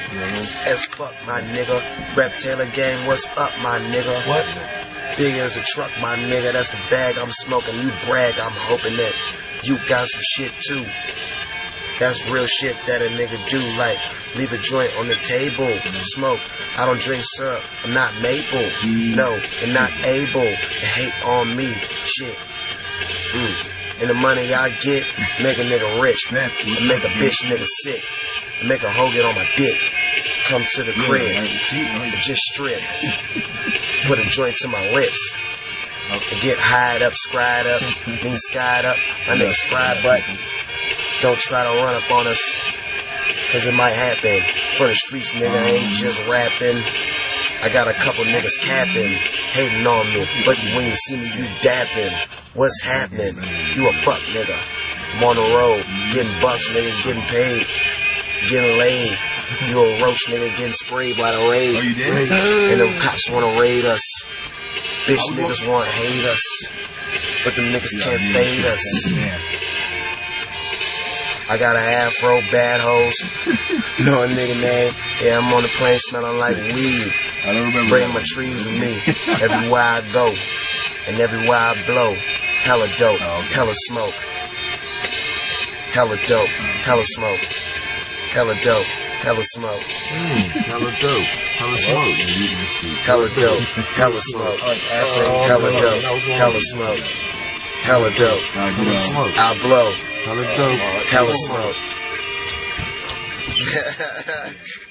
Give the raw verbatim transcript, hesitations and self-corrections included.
Mm-hmm. As fuck, my nigga. Rep Taylor gang, what's up, my nigga? What? Big as a truck, my nigga. That's the bag I'm smoking. You brag, I'm hoping that you got some shit too. That's real shit that a nigga do, like leave a joint on the table, smoke. I don't drink syrup, I'm not maple. No, and not able to hate on me, shit. Mm. And the money I get, make a nigga rich, and make a bitch nigga sick, and make a hoe get on my dick. Come to the crib, and just strip, put a joint to my lips, and get hired up, scried up, being skied up. My niggas fried, but don't try to run up on us, cause it might happen. For the streets, nigga, I ain't just rapping. I got a couple niggas capping, hating on me, but when you see me, you dapping. What's happening? You a fuck nigga. I'm on the road, getting bucks, nigga, getting paid, getting laid. You a roach nigga getting sprayed by the raid. Oh, you did? And them cops wanna raid us. Bitch niggas wanna hate us, but them niggas can't fade us. I got a afro, bad hoes. Know a nigga name? Yeah, I'm on the plane smelling like weed. I don't remember. Bring my trees with me everywhere I go and everywhere I blow. Hella dope, oh, okay. hella smoke. Hella dope, hella smoke. Hella dope, hella smoke. Mm, hella dope, hella smoke. Hella dope, hella smoke. Hella dope, hella smoke. Hella dope, Hella smoke. I blow. Hella dope, Hella smoke.